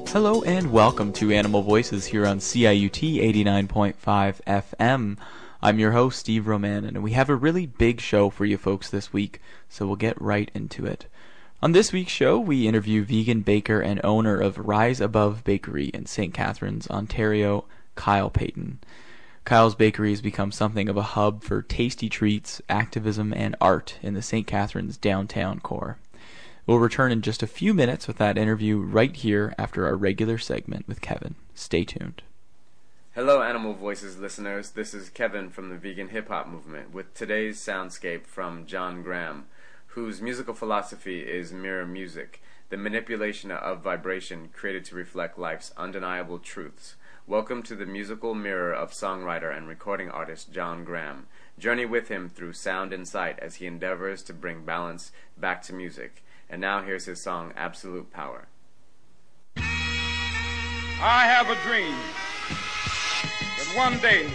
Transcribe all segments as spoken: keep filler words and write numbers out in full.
Hello and welcome to Animal Voices here on C I U T eighty-nine point five F M. I'm your host, Steve Roman, and we have a really big show for you folks this week, so we'll get right into it. On this week's show, we interview vegan baker and owner of Rise Above Bakery in Saint Catharines, Ontario, Kyle Payton. Kyle's Bakery has become something of a hub for tasty treats, activism, and art in the Saint Catharines downtown core. We'll return in just a few minutes with that interview right here after our regular segment with Kevin. Stay tuned. Hello Animal Voices listeners, this is Kevin from the Vegan Hip Hop Movement with today's soundscape from John Graham, whose musical philosophy is mirror music, the manipulation of vibration created to reflect life's undeniable truths. Welcome to the musical mirror of songwriter and recording artist John Graham. Journey with him through sound and sight as he endeavors to bring balance back to music. And now here's his song, Absolute Power. I have a dream that one day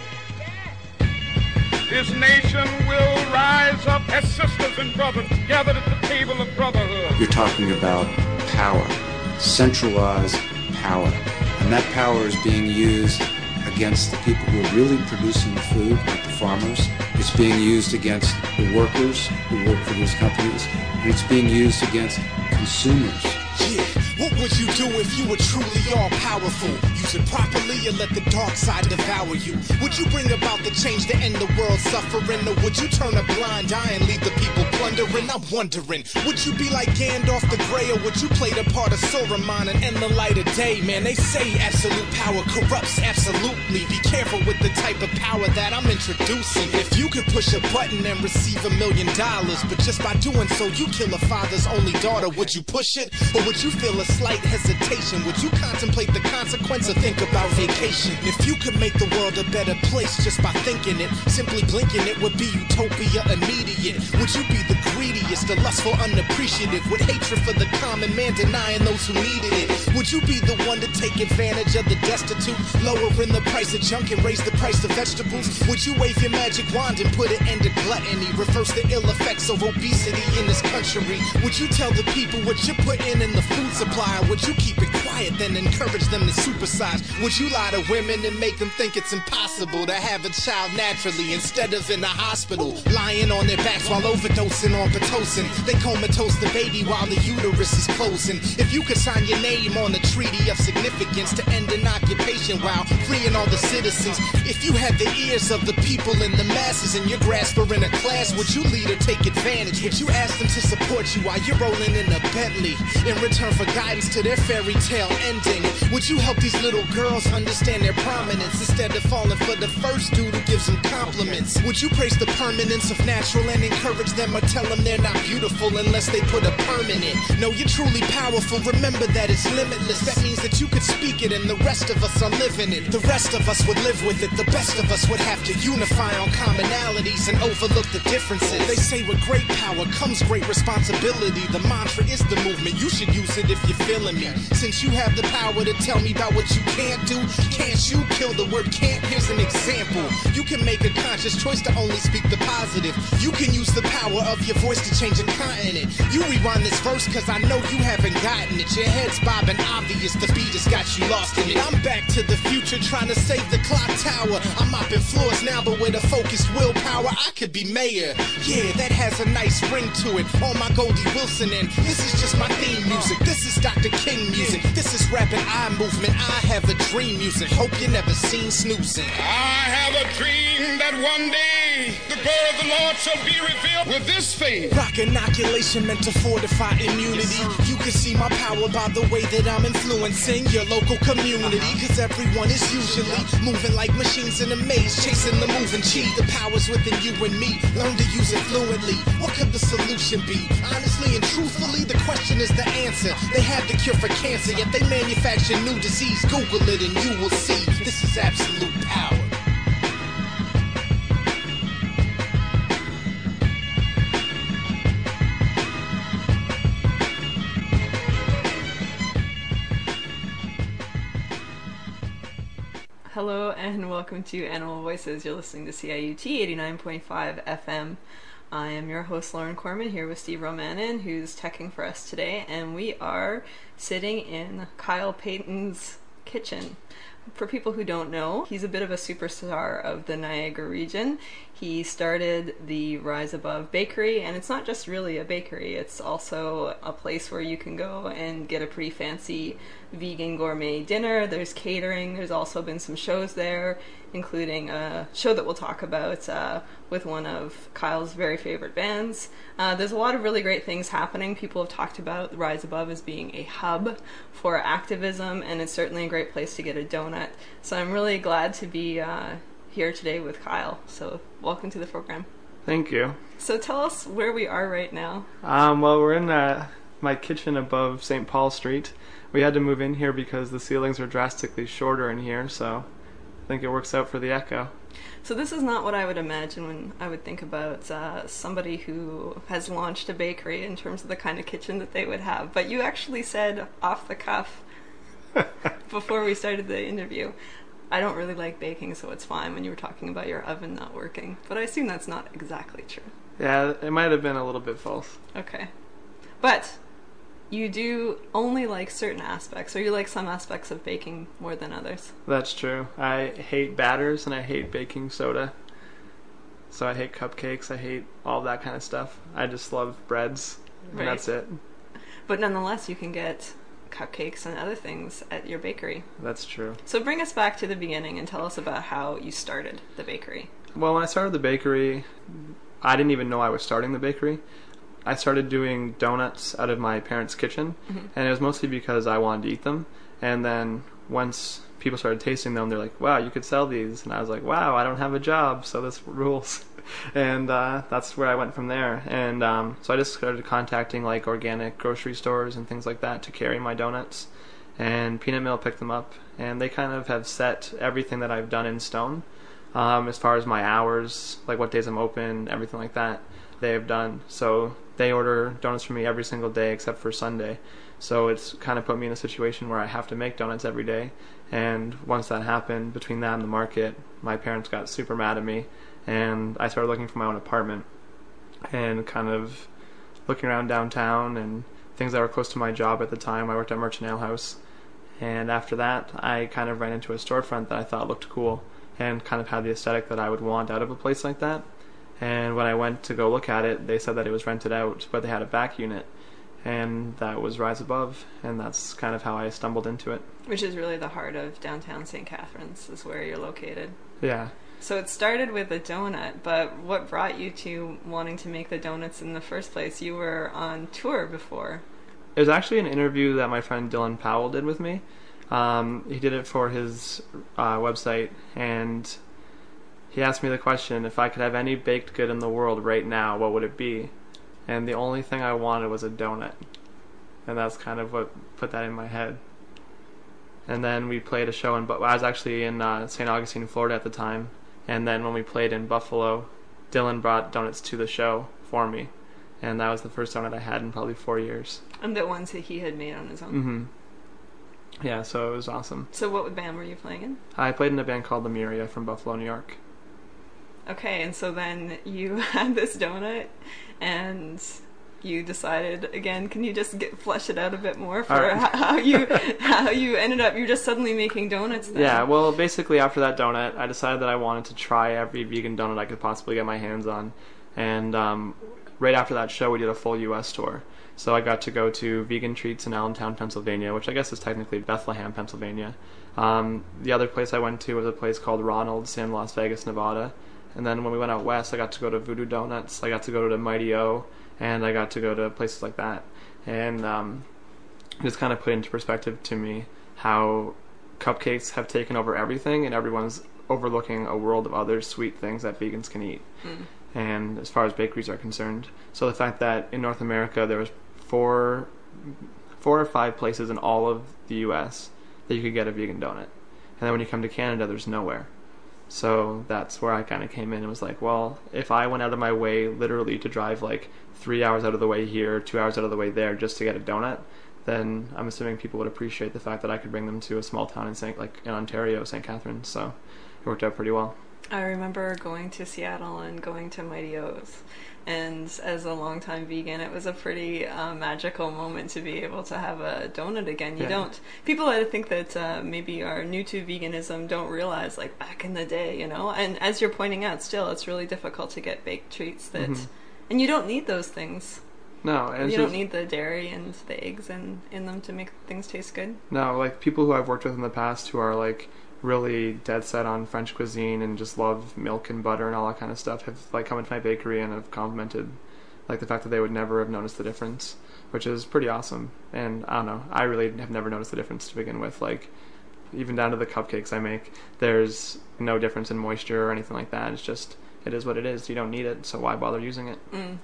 this nation will rise up as sisters and brothers gathered at the table of brotherhood. You're talking about power, centralized power. And that power is being used against the people who are really producing the food, like the farmers. It's being used against the workers who work for these companies. And it's being used against consumers. Yeah, what would you do if you were truly all-powerful? Use it properly or let the dark side devour you? Would you bring about the change to end the world suffering? Or would you turn a blind eye and leave the people plundering? I'm wondering, would you be like Gandalf the Grey, or would you play the part of Saruman and end the light of day? Man, they say absolute power corrupts absolutely. Be careful with the type of power that I'm introducing. If you could push a button and receive a million dollars, but just by doing so you kill a father's only daughter, would you push it? Or would you feel a slight hesitation? Would you contemplate the consequence or think about vacation? If you could make the world a better place just by thinking it, simply blinking it would be utopia immediate. Would you be the greediest, the lustful, unappreciative, with hatred for the common man, denying those who needed it? Would you be the one to take advantage of the destitute, lowering the price of junk and raise the price of vegetables? Would you wave your magic wand and put an end to gluttony, reverse the ill effects of obesity in this country? Would you tell the people what you're putting in the food supply? Would you keep it quiet then encourage them to supersize? Would you lie to women and make them think it's impossible to have a child naturally instead of in a hospital, lying on their backs while overdosing on Pitocin? They comatose the baby while the uterus is closing. If you could sign your name on a treaty of significance to end an occupation while freeing all the citizens, if you had the ears of the people and the masses in your grasp or in a class, would you lead or take advantage? Would you ask them to support you while you're rolling in a Bentley in return for guidance to their fairy tale ending? Would you help these little girls understand their prominence instead of falling for the first dude who gives them compliments? Would you praise the permanence of natural and encourage them, or tell them they're not beautiful unless they put a permanent? No, you're truly powerful, remember that it's limitless. That means that you could speak it and the rest of us are living it. The rest of us would live with it. The best of us would have to unify on commonalities and overlook the differences. They say with great power comes great responsibility. The mantra is the movement. You should use it if you're feeling me. Since you have the power to tell me about what you can't do, can't you kill the word can't? Here's an example. You can make a conscious choice to only speak the positive. You can use the power of your voice to change a continent. You rewind this verse cause I know you haven't gotten it. Your head's bobbing obvious, the beat has got you lost in it. I'm back to the future trying to save the clock tower. I'm mopping floors now, but with a focused willpower I could be mayor. Yeah, that has a nice ring to it. On my Goldie Wilson and this is just my theme music. This is Doctor King music. This is rapping eye movement. I have a dream music. Hope you never seen snoozing. I have a dream that one day the glory of the Lord shall be revealed with this faith. Rock inoculation meant to fortify immunity. You can see my power by the way that I'm influencing your local community. Cause everyone is usually moving like machines in a maze, chasing the moving cheat. The power's within you and me. Learn to use it fluently. What could the solution be? Honestly and truthfully, the question is the answer. They have the cure for cancer, yet they manufacture new disease. Google it and you will see. This is absolute power. Hello and welcome to Animal Voices. You're listening to C I U T eighty-nine point five F M. I am your host, Lauren Corman, here with Steve Romanin, who's teching for us today, and we are sitting in Kyle Payton's kitchen. For people who don't know, he's a bit of a superstar of the Niagara region. He started the Rise Above Bakery, and it's not just really a bakery, it's also a place where you can go and get a pretty fancy vegan gourmet dinner. There's catering, there's also been some shows there, including a show that we'll talk about uh, with one of Kyle's very favorite bands. Uh, there's a lot of really great things happening. People have talked about Rise Above as being a hub for activism, and it's certainly a great place to get a donut. So I'm really glad to be uh, here today with Kyle. So welcome to the program. Thank you. So tell us where we are right now. Um, well, we're in uh, my kitchen above Saint Paul Street. We had to move in here because the ceilings are drastically shorter in here, so I think it works out for the echo. So this is not what I would imagine when I would think about uh, somebody who has launched a bakery in terms of the kind of kitchen that they would have. But you actually said off the cuff before we started the interview, I don't really like baking, so it's fine, when you were talking about your oven not working. But I assume that's not exactly true. Yeah, it might have been a little bit false. Okay. But you do only like certain aspects, or you like some aspects of baking more than others. That's true. I hate batters and I hate baking soda. So I hate cupcakes, I hate all that kind of stuff. I just love breads, and Right. that's it. But nonetheless, you can get cupcakes and other things at your bakery. That's true. So bring us back to the beginning and tell us about how you started the bakery. Well, when I started the bakery, I didn't even know I was starting the bakery. I started doing donuts out of my parents' kitchen, Mm-hmm. and it was mostly because I wanted to eat them. And then once people started tasting them, they're like, wow, you could sell these. And I was like, wow, I don't have a job, so this rules. and uh, that's where I went from there. And um, so I just started contacting like organic grocery stores and things like that to carry my donuts. And Peanut Mill picked them up, and they kind of have set everything that I've done in stone. Um, as far as my hours, like what days I'm open, everything like that, they have done. So they order donuts from me every single day except for Sunday. So it's kind of put me in a situation where I have to make donuts every day. And once that happened, between that and the market, my parents got super mad at me, and I started looking for my own apartment and kind of looking around downtown and things that were close to my job at the time. I worked at Merchant Ale House, and after that I kind of ran into a storefront that I thought looked cool and kind of had the aesthetic that I would want out of a place like that. And when I went to go look at it, they said that it was rented out, but they had a back unit, and that was Rise Above, and that's kind of how I stumbled into it. Which is really the heart of downtown Saint Catharines, is where you're located. Yeah. So it started with a donut, but what brought you to wanting to make the donuts in the first place? You were on tour before. It was actually an interview that my friend Dylan Powell did with me. Um, he did it for his uh, website, and he asked me the question, if I could have any baked good in the world right now, what would it be? And the only thing I wanted was a donut. And that's kind of what put that in my head. And then we played a show in, but I was actually in uh, Saint Augustine, Florida at the time. And then when we played in Buffalo, Dylan brought donuts to the show for me. And that was the first donut I had in probably four years. And the ones that he had made on his own. Mm-hmm. Yeah, so it was awesome. So what band were you playing in? I played in a band called Lemuria from Buffalo, New York. Okay, and so then you had this donut, and you decided, again, can you just get flesh it out a bit more for Right. how you how you ended up, you're just suddenly making donuts then? Yeah, well, basically after that donut, I decided that I wanted to try every vegan donut I could possibly get my hands on. And um, right after that show, we did a full U S tour. So I got to go to Vegan Treats in Allentown, Pennsylvania, which I guess is technically Bethlehem, Pennsylvania. Um, the other place I went to was a place called Ronald's in Las Vegas, Nevada. And then when we went out west, I got to go to Voodoo Donuts, I got to go to Mighty O, and I got to go to places like that. And um, it just kind of put into perspective to me how cupcakes have taken over everything, and everyone's overlooking a world of other sweet things that vegans can eat. Mm. And as far as bakeries are concerned, so the fact that in North America there was four, four or five places in all of the U S that you could get a vegan donut, and then when you come to Canada, there's nowhere. So that's where I kind of came in and was like, well, if I went out of my way literally to drive like three hours out of the way here, two hours out of the way there just to get a donut, then I'm assuming people would appreciate the fact that I could bring them to a small town in Saint like in Ontario, Saint Catharines. So it worked out pretty well. I remember going to Seattle and going to Mighty O's, and as a longtime vegan, it was a pretty uh, magical moment to be able to have a donut again. You Yeah. don't, people I think that uh, maybe are new to veganism don't realize, like back in the day, you know, and as you're pointing out, still, it's really difficult to get baked treats that, Mhm. and you don't need those things. No, and it's You don't just- need the dairy and the eggs in, in them to make things taste good. No, like people who I've worked with in the past who are like really dead set on French cuisine and just love milk and butter and all that kind of stuff have like come into my bakery and have complimented like the fact that they would never have noticed the difference, which is pretty awesome. And I don't know, I really have never noticed the difference to begin with. Like even down to the cupcakes I make, there's no difference in moisture or anything like that. It's just it is what it is. You don't need it, so why bother using it? Mm.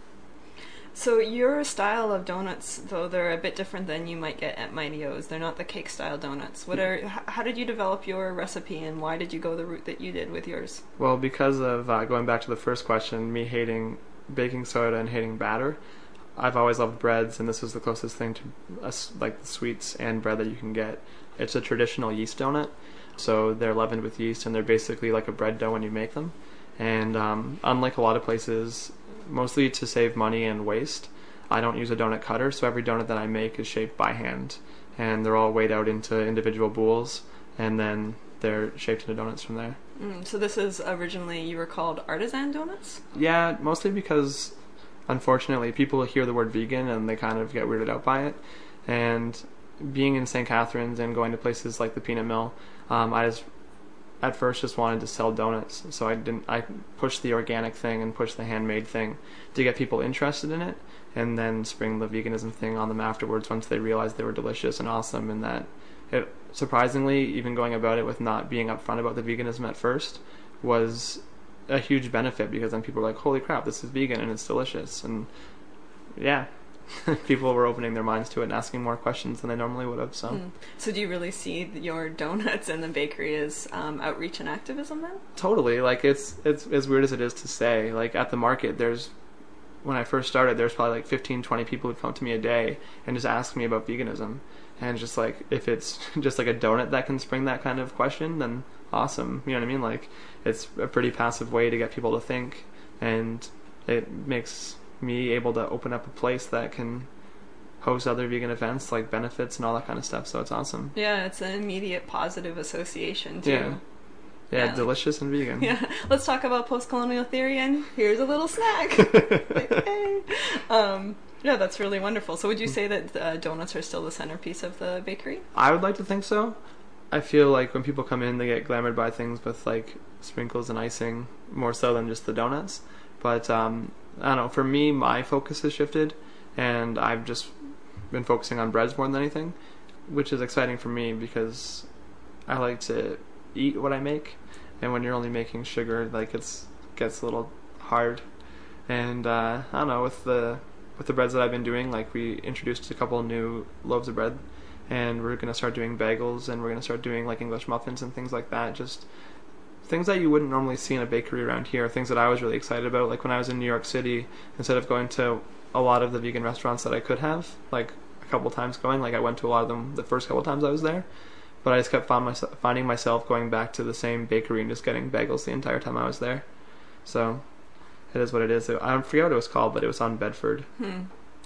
So your style of donuts, though, they're a bit different than you might get at Mighty O's. They're not the cake style donuts. What are? h- How did you develop your recipe, and why did you go the route that you did with yours? Well, because of uh, going back to the first question, me hating baking soda and hating batter, I've always loved breads, and this is the closest thing to us, like the sweets and bread that you can get. It's a traditional yeast donut, so they're leavened with yeast, and they're basically like a bread dough when you make them. And um, unlike a lot of places, mostly to save money and waste, I don't use a donut cutter, so every donut that I make is shaped by hand, and they're all weighed out into individual bowls, and then they're shaped into donuts from there. Mm, so this is originally, you were called artisan donuts? Yeah, mostly because unfortunately people hear the word vegan and they kind of get weirded out by it. And being in Saint Catharines and going to places like the Peanut Mill, um, I just at first just wanted to sell donuts. So I didn't. I pushed the organic thing and pushed the handmade thing to get people interested in it, and then spring the veganism thing on them afterwards once they realized they were delicious and awesome, and that it surprisingly, even going about it with not being upfront about the veganism at first, was a huge benefit, because then people were like, holy crap, this is vegan and it's delicious. And yeah, people were opening their minds to it and asking more questions than they normally would have. So Mm. So do you really see your donuts in the bakery as um, outreach and activism then? totally, like it's it's as weird as it is to say, like at the market there's, when I first started, there's probably like fifteen, twenty people who'd come to me a day and just ask me about veganism. And just like, if it's just like a donut that can spring that kind of question, then awesome. You know what I mean? Like, it's a pretty passive way to get people to think, and it makes me able to open up a place that can host other vegan events, like benefits and all that kind of stuff. So it's awesome. Yeah, it's an immediate positive association too. Yeah. Yeah, Yeah. delicious and vegan. Yeah, let's talk about post-colonial theory, and here's a little snack. Like, hey. um, yeah, that's really wonderful. So would you say that uh, donuts are still the centerpiece of the bakery? I would like to think so. I feel like when people come in, they get glamored by things with like sprinkles and icing more so than just the donuts. But um, I don't know. For me, my focus has shifted, and I've just been focusing on breads more than anything, which is exciting for me because I like to eat what I make, and when you're only making sugar, like it's gets a little hard. And uh, I don't know, with the with the breads that I've been doing, like we introduced a couple new loaves of bread, and we're gonna start doing bagels, and we're gonna start doing like English muffins and things like that. Just things that you wouldn't normally see in a bakery around here. Things that I was really excited about. Like when I was in New York City, instead of going to a lot of the vegan restaurants that I could have, like a couple times going, like I went to a lot of them the first couple times I was there. But I just kept find myself, finding myself going back to the same bakery and just getting bagels the entire time I was there. So it is what it is. I forget what it was called, but it was on Bedford. Hmm.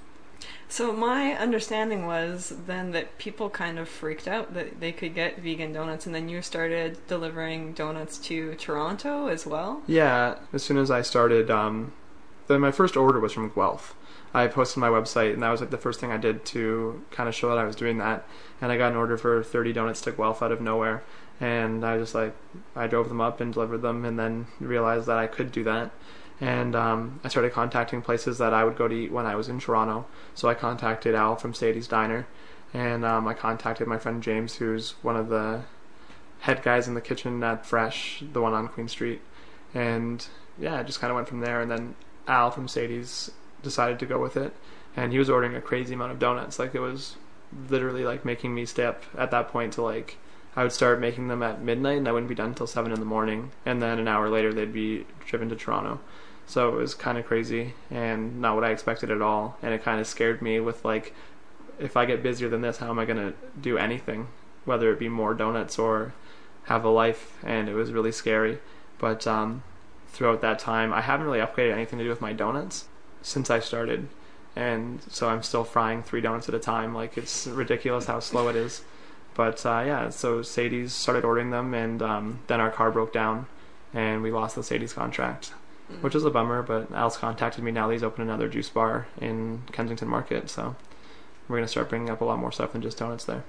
So my understanding was then that people kind of freaked out that they could get vegan donuts, and then you started delivering donuts to Toronto as well? Yeah, as soon as I started, um, then my first order was from Guelph. I posted my website, and that was like the first thing I did to kind of show that I was doing that. And I got an order for thirty donuts to Guelph out of nowhere, and I just like I drove them up and delivered them, and then realized that I could do that. And um, I started contacting places that I would go to eat when I was in Toronto. So I contacted Al from Sadie's Diner, and um, I contacted my friend James, who's one of the head guys in the kitchen at Fresh, the one on Queen Street. And yeah, I just kind of went from there. And then Al from Sadie's decided to go with it, and he was ordering a crazy amount of donuts. Like it was literally like making me stay up at that point to like I would start making them at midnight, and I wouldn't be done until seven in the morning, and then an hour later they'd be driven to Toronto. So it was kind of crazy and not what I expected at all, and it kind of scared me with like, if I get busier than this, how am I going to do anything, whether it be more donuts or have a life? And it was really scary. But um, throughout that time, I haven't really upgraded anything to do with my donuts since I started. And so I'm still frying three donuts at a time. Like, it's ridiculous how slow it is. But uh, yeah, so Sadie's started ordering them, and um, then our car broke down, and we lost the Sadie's contract, mm. which is a bummer. But Al's contacted me now that he's opened another juice bar in Kensington Market, so we're going to start bringing up a lot more stuff than just donuts there.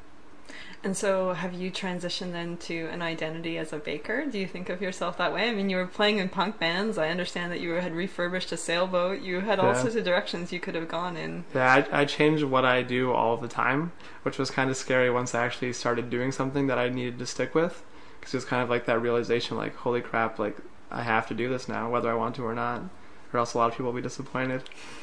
And so have you transitioned then to an identity as a baker? Do you think of yourself that way? I mean, you were playing in punk bands. I understand that you had refurbished a sailboat. You had all yeah. sorts of directions you could have gone in. Yeah, I, I changed what I do all the time, which was kind of scary once I actually started doing something that I needed to stick with. Because it was kind of like that realization, like, holy crap, like, I have to do this now, whether I want to or not, or else a lot of people will be disappointed.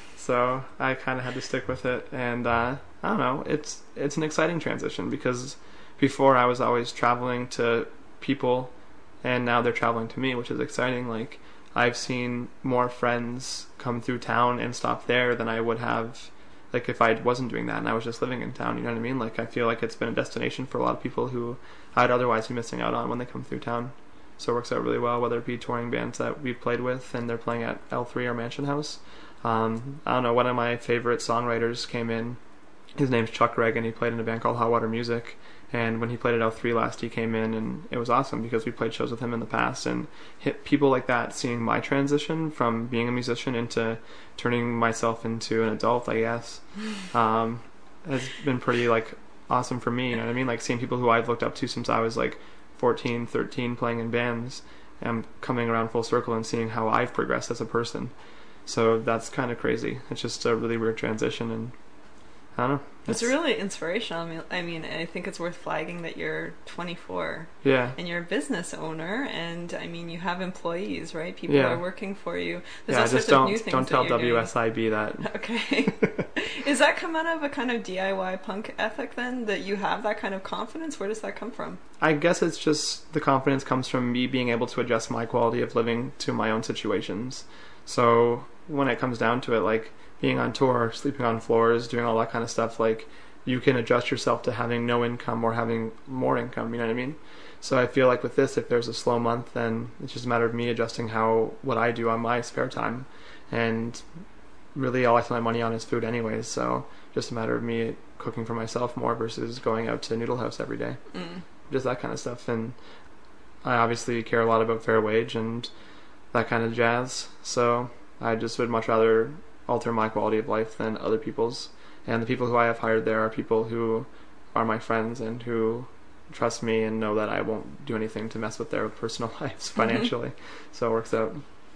So I kind of had to stick with it, and uh, I don't know, it's it's an exciting transition, because before I was always traveling to people, and now they're traveling to me, which is exciting. Like, I've seen more friends come through town and stop there than I would have, like, if I wasn't doing that and I was just living in town, you know what I mean? Like, I feel like it's been a destination for a lot of people who I'd otherwise be missing out on when they come through town. So it works out really well, whether it be touring bands that we've played with and they're playing at L three or Mansion House. Um, I don't know, one of my favorite songwriters came in. His name's Chuck Reagan. He played in a band called Hot Water Music. And when he played at L three last, he came in, and it was awesome because we played shows with him in the past. And hit people like that, seeing my transition from being a musician into turning myself into an adult, I guess, um, has been pretty, like, awesome for me. You know what I mean? Like, seeing people who I've looked up to since I was like fourteen, thirteen, playing in bands, and coming around full circle and seeing how I've progressed as a person. So that's kind of crazy. It's just a really weird transition, and I don't know. It's, it's really inspirational. I mean, I mean, I think it's worth flagging that you're twenty-four. Yeah. And you're a business owner, and I mean, you have employees, right? People yeah. are working for you. There's yeah, all just sorts don't of new things don't tell that you're W S I B doing. that. Okay. Is that come out of a kind of D I Y punk ethic then, that you have that kind of confidence? Where does that come from? I guess it's just the confidence comes from me being able to adjust my quality of living to my own situations. So when it comes down to it, like being on tour, sleeping on floors, doing all that kind of stuff, like, you can adjust yourself to having no income or having more income, you know what I mean? So I feel like with this, if there's a slow month, then it's just a matter of me adjusting how what I do on my spare time. And really all I spend my money on is food anyways, so just a matter of me cooking for myself more versus going out to Noodle House every day. Mm. Just that kind of stuff. And I obviously care a lot about fair wage and that kind of jazz, so I just would much rather alter my quality of life than other people's. And the people who I have hired there are people who are my friends and who trust me and know that I won't do anything to mess with their personal lives financially. Mm-hmm. So it works out.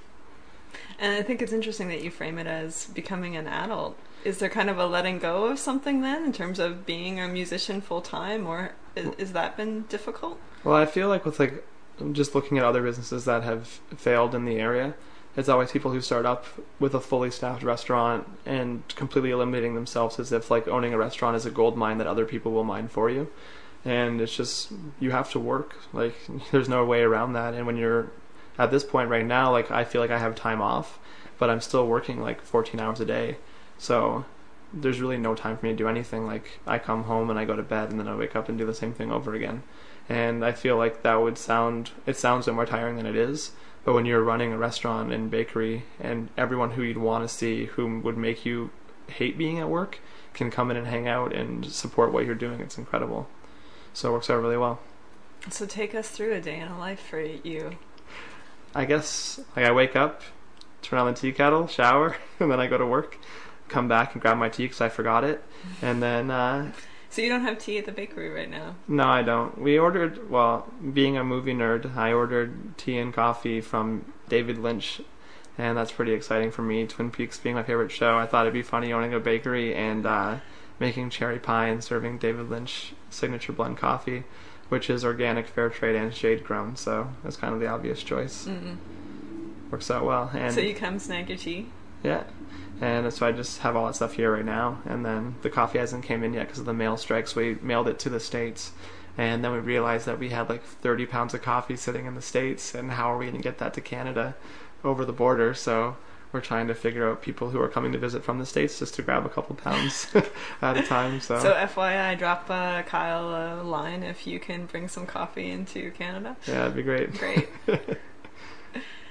And I think it's interesting that you frame it as becoming an adult. Is there kind of a letting go of something then, in terms of being a musician full time, or is, is that been difficult? Well, I feel like with, like, just looking at other businesses that have failed in the area, it's always people who start up with a fully staffed restaurant and completely eliminating themselves, as if, like, owning a restaurant is a gold mine that other people will mine for you. And it's just, you have to work. Like, there's no way around that. And when you're at this point right now, like, I feel like I have time off, but I'm still working like fourteen hours a day. So there's really no time for me to do anything. Like, I come home and I go to bed, and then I wake up and do the same thing over again. And I feel like that would sound, it sounds more tiring than it is. But when you're running a restaurant and bakery, and everyone who you'd want to see, who would make you hate being at work, can come in and hang out and support what you're doing, it's incredible. So it works out really well. So take us through a day in a life for you. I guess, like, I wake up, turn on the tea kettle, shower, and then I go to work, come back and grab my tea because I forgot it, and then... Uh, So you don't have tea at the bakery right now? No, I don't. We ordered, well, being a movie nerd, I ordered tea and coffee from David Lynch, and that's pretty exciting for me. Twin Peaks being my favorite show, I thought it'd be funny owning a bakery and uh, making cherry pie and serving David Lynch signature blend coffee, which is organic, fair trade, and shade grown, so that's kind of the obvious choice. Mm-mm. Works out well. And so you come snag your tea? Yeah. And so I just have all that stuff here right now. And then the coffee hasn't came in yet because of the mail strike, so we mailed it to the States. And then we realized that we had like thirty pounds of coffee sitting in the States, and how are we going to get that to Canada over the border? So we're trying to figure out people who are coming to visit from the States just to grab a couple pounds at a time. So, so F Y I, drop uh, Kyle a line if you can bring some coffee into Canada. Yeah, that'd be great. Great.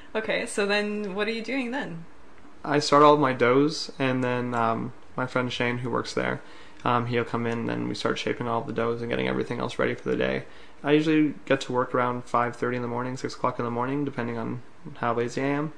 Okay, so then what are you doing then? I start all of my doughs, and then um, my friend Shane, who works there, um, he'll come in and we start shaping all of the doughs and getting everything else ready for the day. I usually get to work around five thirty in the morning, six o'clock in the morning, depending on how lazy I am.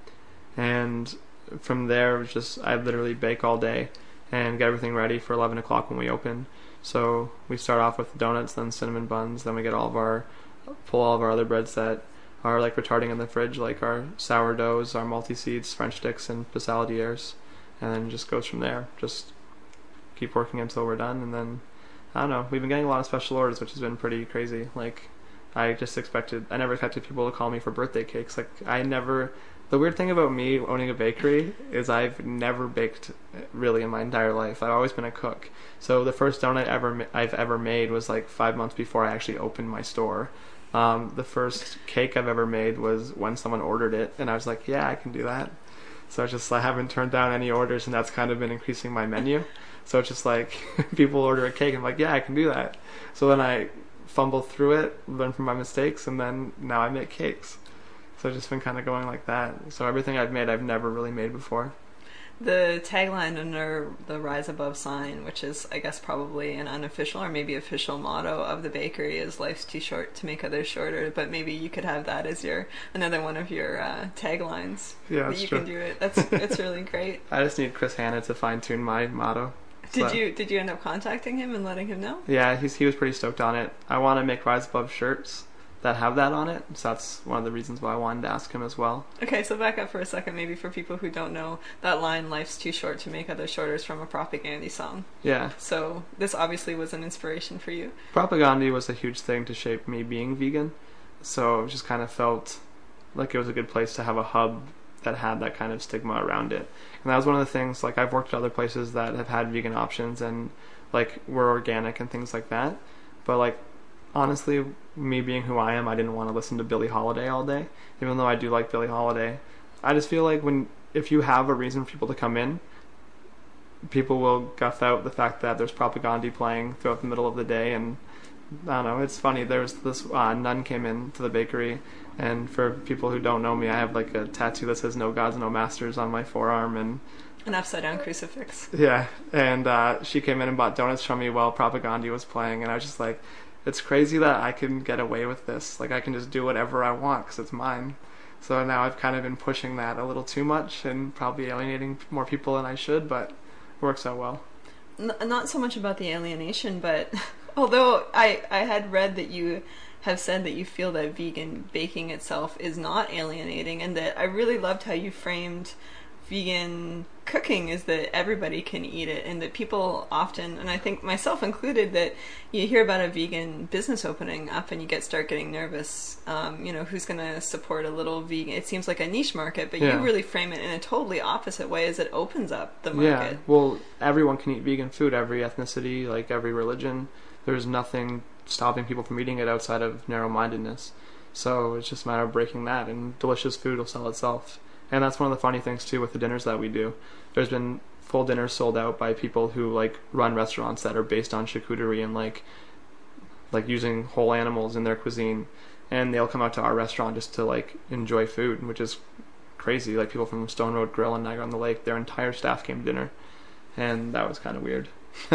And from there, it's just I literally bake all day and get everything ready for eleven o'clock when we open. So we start off with donuts, then cinnamon buns, then we get all of our, pull all of our other breads that are like retarding in the fridge, like our sourdoughs, our multi-seeds, French sticks, and passaladiers, and then just goes from there. Just keep working until we're done, and then, I don't know, we've been getting a lot of special orders, which has been pretty crazy. Like, I just expected, I never expected people to call me for birthday cakes. Like, I never, the weird thing about me owning a bakery is I've never baked really in my entire life. I've always been a cook. So the first donut ever I've ever made was like five months before I actually opened my store. Um, the first cake I've ever made was when someone ordered it, and I was like, yeah, I can do that. So it's just, I haven't turned down any orders, and that's kind of been increasing my menu. So it's just like, people order a cake, and I'm like, yeah, I can do that. So then I fumble through it, learn from my mistakes, and then now I make cakes. So it's just been kind of going like that. So everything I've made, I've never really made before. The tagline under the Rise Above sign, which is, I guess, probably an unofficial or maybe official motto of the bakery, is "Life's too short to make others shorter." But maybe you could have that as your another one of your uh, taglines. Yeah, that that's you true. can do it. That's it's really great. I just need Chris Hanna to fine tune my motto. Did So- you did you end up contacting him and letting him know? Yeah, he's he was pretty stoked on it. I want to make Rise Above shirts that have that on it, so that's one of the reasons why I wanted to ask him as well. Okay, so back up for a second, maybe for people who don't know that line, "Life's too short to make others shorter," is from a Propaganda song. Yeah, So this obviously was an inspiration for you. Propaganda was a huge thing to shape me being vegan, so it just kind of felt like it was a good place to have a hub that had that kind of stigma around it. And that was one of the things, like, I've worked at other places that have had vegan options and like were organic and things like that, but like honestly, me being who I am, I didn't want to listen to Billie Holiday all day, even though I do like Billie Holiday. I just feel like when if you have a reason for people to come in, people will guff out the fact that there's Propaganda playing throughout the middle of the day. And I don't know, it's funny, there was this uh, nun came in to the bakery, and for people who don't know me, I have like a tattoo that says "No Gods, No Masters" on my forearm, and An upside down crucifix. yeah, and uh, she came in and bought donuts from me while Propaganda was playing, and I was just like, it's crazy that I can get away with this. Like, I can just do whatever I want because it's mine. So now I've kind of been pushing that a little too much and probably alienating more people than I should, but it works out well. N- not so much about the alienation, but although I, I had read that you have said that you feel that vegan baking itself is not alienating, and that I really loved how you framed vegan cooking is that everybody can eat it, and that people often, and I think myself included, that you hear about a vegan business opening up and you get start getting nervous. Um, you know, who's going to support a little vegan? It seems like a niche market, but Yeah. you really frame it in a totally opposite way, as it opens up the Yeah, market. well, everyone can eat vegan food, every ethnicity, like every religion. There's nothing stopping people from eating it outside of narrow-mindedness. So it's just a matter of breaking that, and delicious food will sell itself. And that's one of the funny things too with the dinners that we do. There's been full dinners sold out by people who like run restaurants that are based on charcuterie and like like using whole animals in their cuisine, and they'll come out to our restaurant just to like enjoy food, which is crazy. Like people from Stone Road Grill in Niagara on the Lake, their entire staff came to dinner, and that was kind of weird.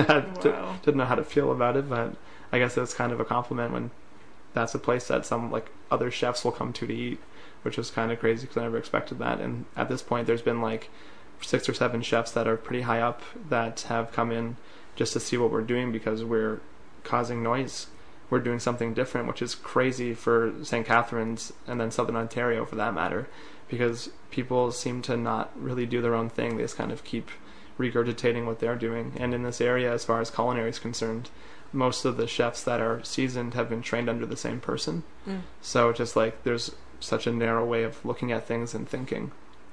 Wow. Didn't know how to feel about it, but I guess it's kind of a compliment when that's a place that some like other chefs will come to to eat, which was kind of crazy because I never expected that. And at this point, there's been like six or seven chefs that are pretty high up that have come in just to see what we're doing because we're causing noise. We're doing something different, which is crazy for Saint Catharines and then Southern Ontario for that matter, because people seem to not really do their own thing. They just kind of keep regurgitating what they're doing. And in this area, as far as culinary is concerned, most of the chefs that are seasoned have been trained under the same person. Mm. So just like there's such a narrow way of looking at things and thinking.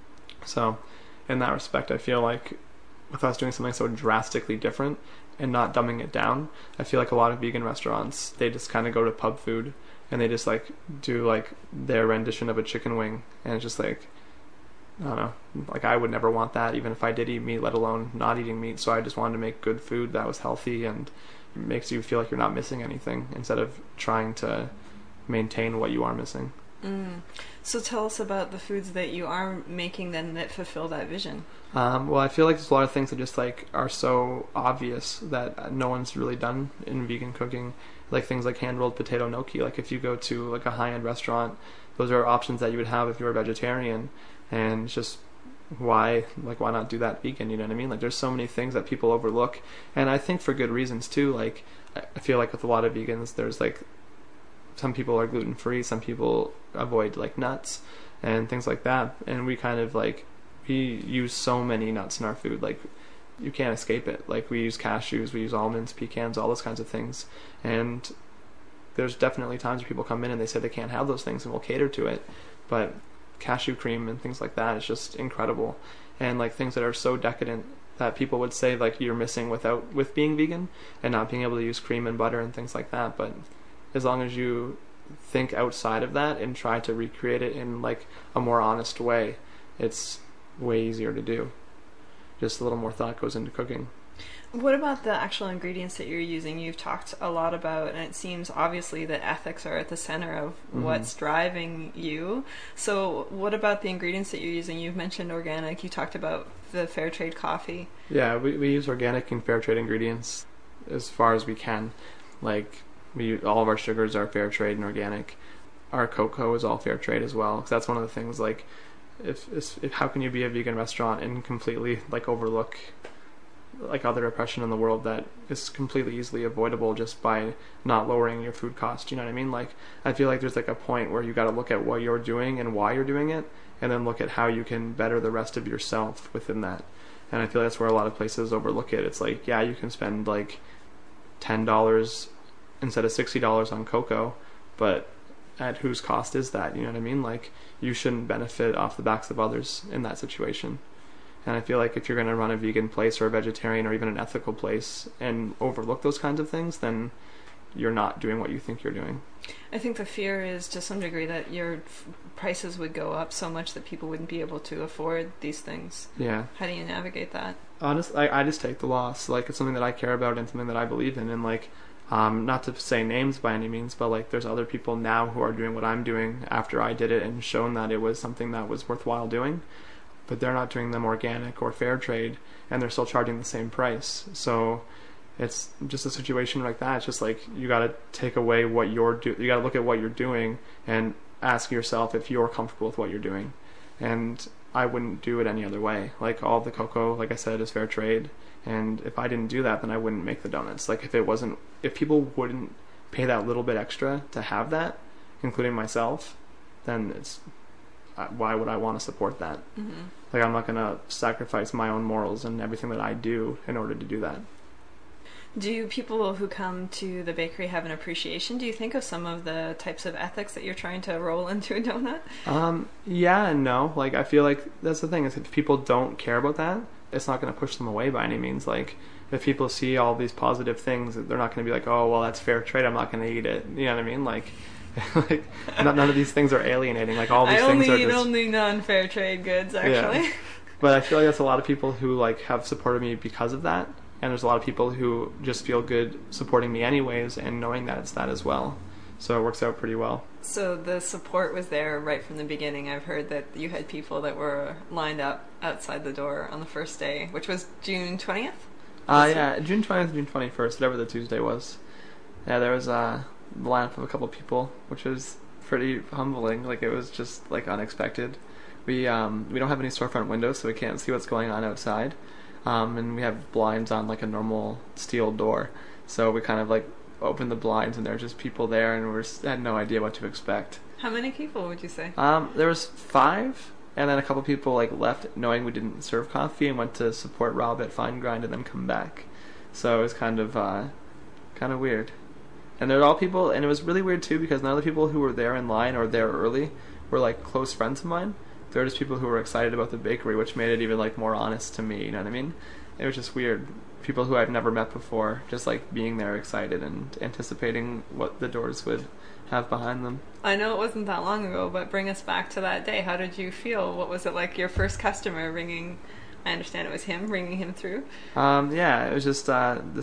So in that respect, I feel like with us doing something so drastically different and not dumbing it down, I feel like a lot of vegan restaurants, they just kind of go to pub food and they just like do like their rendition of a chicken wing, and it's just like, I don't know, like I would never want that even if I did eat meat, let alone not eating meat. So I just wanted to make good food that was healthy and makes you feel like you're not missing anything instead of trying to maintain what you are missing. Mm. So tell us about the foods that you are making then that fulfill that vision. Um, well, I feel like there's a lot of things that just like are so obvious that no one's really done in vegan cooking, like things like hand-rolled potato gnocchi. Like if you go to like a high-end restaurant, those are options that you would have if you were a vegetarian, and it's just why like why not do that vegan? You know what I mean? Like there's so many things that people overlook, and I think for good reasons too. Like I feel like with a lot of vegans, there's like some people are gluten free, some people avoid like nuts and things like that, and we kind of like we use so many nuts in our food, like you can't escape it. Like we use cashews, we use almonds, pecans, all those kinds of things, and there's definitely times where people come in and they say they can't have those things, and we'll cater to it. But cashew cream and things like that is just incredible, and like things that are so decadent that people would say like you're missing without with being vegan and not being able to use cream and butter and things like that. But as long as you think outside of that and try to recreate it in like a more honest way, it's way easier to do. Just a little more thought goes into cooking. What about the actual ingredients that you're using? You've talked a lot about, and it seems obviously that ethics are at the center of mm-hmm. what's driving you. So what about the ingredients that you're using? You've mentioned organic. You talked about the fair trade coffee. Yeah, we, we use organic and fair trade ingredients as far as we can. Like we all of our sugars are fair trade and organic. Our cocoa is all fair trade as well, because that's one of the things. Like if, if, if how can you be a vegan restaurant and completely like overlook like other oppression in the world that is completely easily avoidable just by not lowering your food cost? You know what I mean? Like I feel like there's like a point where you got to look at what you're doing and why you're doing it, and then look at how you can better the rest of yourself within that. And I feel like that's where a lot of places overlook it. It's like, yeah, you can spend like ten dollars instead of sixty dollars on cocoa, but at whose cost is that? You know what I mean? Like you shouldn't benefit off the backs of others in that situation. And I feel like if you're going to run a vegan place or a vegetarian or even an ethical place and overlook those kinds of things, then you're not doing what you think you're doing. I think the fear is to some degree that your f- prices would go up so much that people wouldn't be able to afford these things. Yeah. How do you navigate that? Honestly, I, I just take the loss. Like it's something that I care about and something that I believe in. And like, um, not to say names by any means, but like there's other people now who are doing what I'm doing after I did it and shown that it was something that was worthwhile doing. But they're not doing them organic or fair trade, and they're still charging the same price. So it's just a situation like that. It's just like you got to take away what you're do. You got to look at what you're doing and ask yourself if you're comfortable with what you're doing. And I wouldn't do it any other way. Like all the cocoa, like I said, is fair trade, and if I didn't do that, then I wouldn't make the donuts. Like if it wasn't, if people wouldn't pay that little bit extra to have that, including myself, then it's. Why would I want to support that? Mm-hmm. Like I'm not going to sacrifice my own morals and everything that I do in order to do that. Do people who come to the bakery have an appreciation, do you think, of some of the types of ethics that you're trying to roll into a donut? Um, yeah and no. Like I feel like that's the thing, is if people don't care about that, it's not going to push them away by any means. Like if people see all these positive things, they're not going to be like, oh, well, that's fair trade, I'm not going to eat it. You know what I mean? Like like none of these things are alienating. Like all these I things only are eat just only non-fair trade goods, actually. Yeah. But I feel like that's a lot of people who like have supported me because of that, and there's a lot of people who just feel good supporting me anyways and knowing that it's that as well. So it works out pretty well. So the support was there right from the beginning. I've heard that you had people that were lined up outside the door on the first day, which was June twentieth? Uh, yeah, June twentieth, June twenty-first, whatever the Tuesday was. Yeah, there was uh, a lineup of a couple of people, which was pretty humbling. Like, it was just, like, unexpected. We um we don't have any storefront windows, so we can't see what's going on outside. Um, and we have blinds on, like, a normal steel door. So we kind of, like, opened the blinds, and there were just people there, and we just had no idea what to expect. How many people would you say? Um, there was five, and then a couple people, like, left knowing we didn't serve coffee and went to support Rob at Fine Grind and then come back. So it was kind of, uh, kind of weird. And they're all people, and it was really weird, too, because none of the people who were there in line or there early were, like, close friends of mine. They were just people who were excited about the bakery, which made it even, like, more honest to me, you know what I mean? It was just weird. People who I've never met before, just, like, being there excited and anticipating what the doors would have behind them. I know it wasn't that long ago, but bring us back to that day. How did you feel? What was it like, your first customer ringing? I understand it was him, ringing him through. Um, yeah, it was just uh, this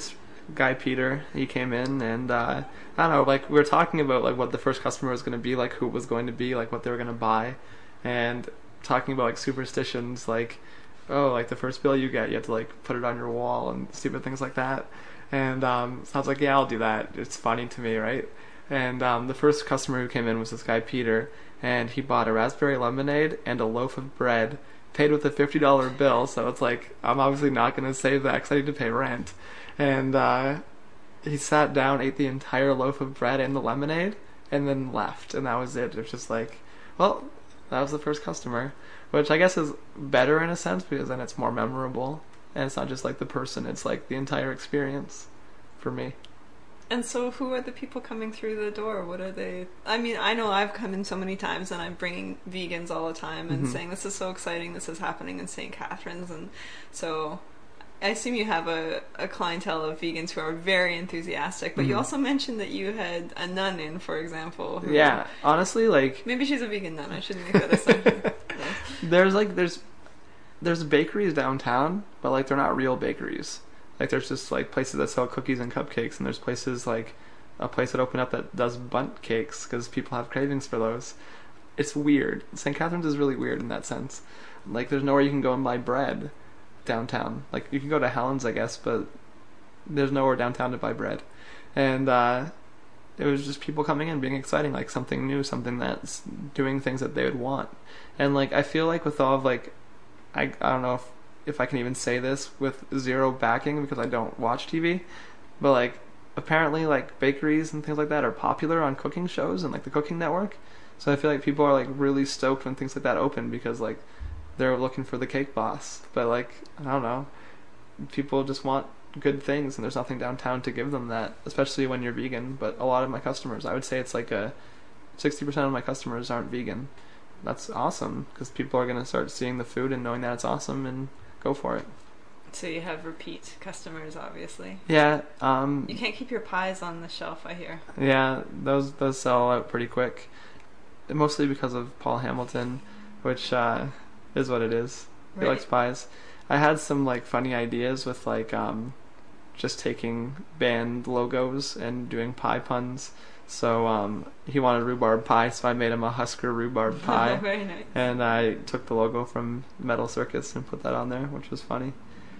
guy Peter. He came in and uh, I don't know, like we were talking about like what the first customer was going to be, like who it was going to be, like what they were going to buy, and talking about like superstitions, like oh, like the first bill you get, you have to like put it on your wall and stupid things like that. And um, so I was like, yeah, I'll do that. It's funny to me, right? And um, the first customer who came in was this guy Peter, and he bought a raspberry lemonade and a loaf of bread, paid with a fifty dollar bill. So it's like, I'm obviously not going to save that because I need to pay rent. And uh, he sat down, ate the entire loaf of bread and the lemonade, and then left. And that was it. It was just like, well, that was the first customer, which I guess is better in a sense because then it's more memorable. And it's not just like the person, it's like the entire experience for me. And so who are the people coming through the door? What are they? I mean, I know I've come in so many times and I'm bringing vegans all the time and Mm-hmm. saying this is so exciting, this is happening in Saint Catharines. And so I assume you have a, a clientele of vegans who are very enthusiastic, but Mm-hmm. you also mentioned that you had a nun in, for example. Who, Yeah, honestly, like Maybe she's a vegan nun. I shouldn't make that assumption. there's like there's there's bakeries downtown, but like they're not real bakeries. Like there's just like places that sell cookies and cupcakes, and there's places like a place that opened up that does bundt cakes because people have cravings for those. It's weird. Saint Catharines is really weird in that sense. Like there's nowhere you can go and buy bread downtown. Like you can go to Helen's, I guess, but there's nowhere downtown to buy bread. And uh, it was just people coming in, being exciting, like something new, something that's doing things that they would want. And like I feel like with all of like, I I don't know if if I can even say this with zero backing because I don't watch T V, but like apparently like bakeries and things like that are popular on cooking shows and like the Cooking Network. So I feel like people are like really stoked when things like that open because like they're looking for the cake boss. But like I don't know, people just want good things and there's nothing downtown to give them that, especially when you're vegan. But a lot of my customers, I would say it's like a sixty percent of my customers aren't vegan. That's awesome because people are going to start seeing the food and knowing that it's awesome and go for it. So you have repeat customers, obviously. Yeah. Um, You can't keep your pies on the shelf, I hear. yeah, those those sell out pretty quick. Mostly because of Paul Hamilton, which uh, is what it is. He Right. likes pies. I had some like funny ideas with like um, just taking band logos and doing pie puns. So um, he wanted rhubarb pie, so I made him a Husker rhubarb pie. Very nice. And I took the logo from Metal Circus and put that on there, which was funny.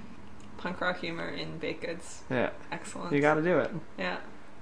Punk rock humor in baked goods. Yeah, Excellent. you got to do it. Yeah.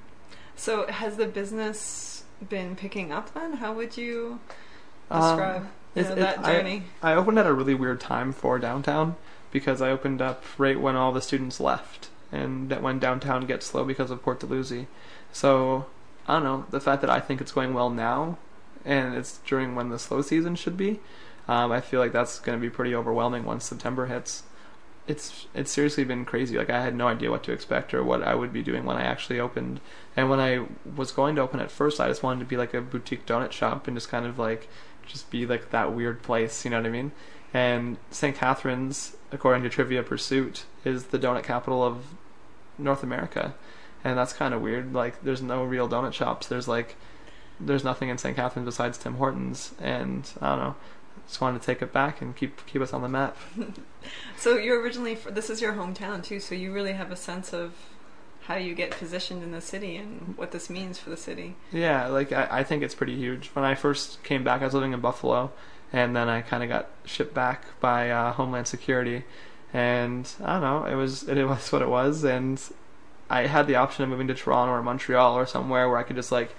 So has the business been picking up then? How would you describe Um, you it's- know, it's- that journey? I, I opened at a really weird time for downtown because I opened up right when all the students left and that when downtown gets slow because of Port Dalhousie. So I don't know, the fact that I think it's going well now and it's during when the slow season should be, um, I feel like that's going to be pretty overwhelming once September hits. It's it's seriously been crazy. Like I had no idea what to expect or what I would be doing when I actually opened. And when I was going to open at first, I just wanted to be like a boutique donut shop and just kind of like just be like that weird place, you know what I mean? And Saint Catharines, according to Trivia Pursuit, is the donut capital of North America. And that's kind of weird. Like there's no real donut shops. There's like there's nothing in Saint Catharines besides Tim Hortons. And I don't know. Just wanted to take it back and keep keep us on the map. So you're originally, fr- this is your hometown too, so you really have a sense of how you get positioned in the city and what this means for the city. Yeah, like I, I think it's pretty huge. When I first came back, I was living in Buffalo, and then I kind of got shipped back by uh, Homeland Security, and I don't know, it was it was what it was, and I had the option of moving to Toronto or Montreal or somewhere where I could just like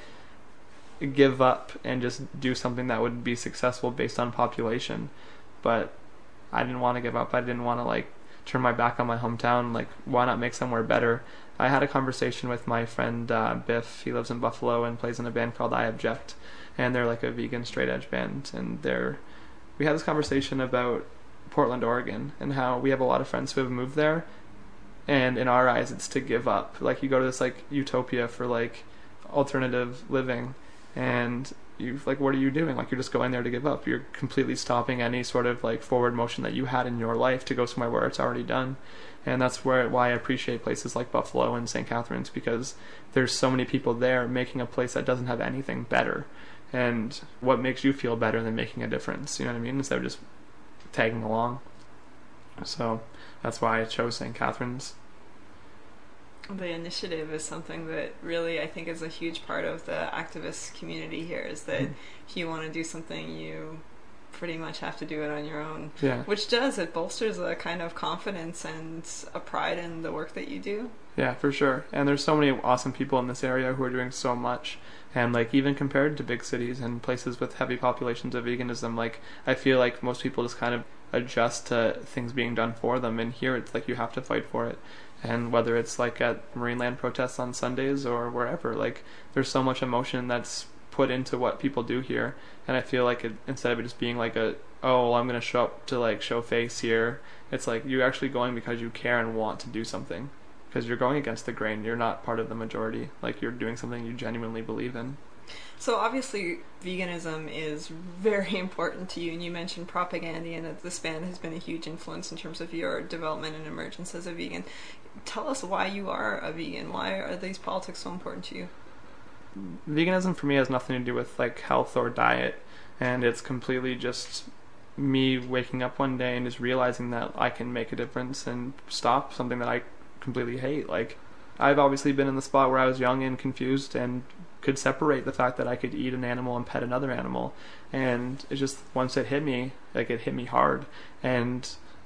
give up and just do something that would be successful based on population, but I didn't want to give up. I didn't want to like turn my back on my hometown. Like, why not make somewhere better? I had a conversation with my friend uh, Biff. He lives in Buffalo and plays in a band called I Object, and they're like a vegan straight edge band. And they're we had this conversation about Portland, Oregon, and how we have a lot of friends who have moved there, and in our eyes, it's to give up. Like you go to this like utopia for like alternative living, and you like, what are you doing? Like you're just going there to give up. You're completely stopping any sort of like forward motion that you had in your life to go somewhere where it's already done. And that's where why I appreciate places like Buffalo and Saint Catharines, because there's so many people there making a place that doesn't have anything better. And what makes you feel better than making a difference? You know what I mean? Instead of just tagging along. So that's why I chose Saint Catharines. The initiative is something that really I think is a huge part of the activist community here, is that mm. if you want to do something, you pretty much have to do it on your own. Yeah. Which does, it bolsters a kind of confidence and a pride in the work that you do. Yeah, for sure. And there's so many awesome people in this area who are doing so much. And like even compared to big cities and places with heavy populations of veganism, like I feel like most people just kind of adjust to things being done for them. And here it's like you have to fight for it. And whether it's like at Marineland protests on Sundays or wherever, like there's so much emotion that's put into what people do here. And I feel like it, instead of it just being like a, oh, I'm going to show up to like show face here, it's like you're actually going because you care and want to do something. Because you're going against the grain. You're not part of the majority. Like you're doing something you genuinely believe in. So obviously veganism is very important to you, and you mentioned propaganda, and that this band has been a huge influence in terms of your development and emergence as a vegan. Tell us why you are a vegan. Why are these politics so important to you? Veganism for me has nothing to do with like health or diet, and it's completely just me waking up one day and just realizing that I can make a difference and stop something that I completely hate. Like I've obviously been in the spot where I was young and confused and could separate the fact that I could eat an animal and pet another animal, and it just, once it hit me, like it hit me hard. And